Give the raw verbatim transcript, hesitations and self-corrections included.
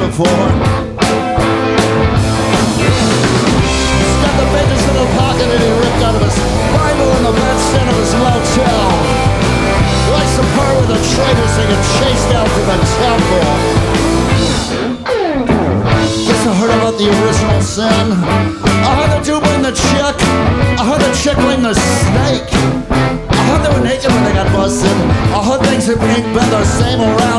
before. Stuffed the pages in the pocket and he ripped out of his Bible in the bedstand of his motel. Like some her with a traitor so he got chased out from the temple. Guess I heard about the original sin. I heard the dude blame the chick. I heard the chick blame the snake. I heard they were naked when they got busted. I heard things have ain't been the same around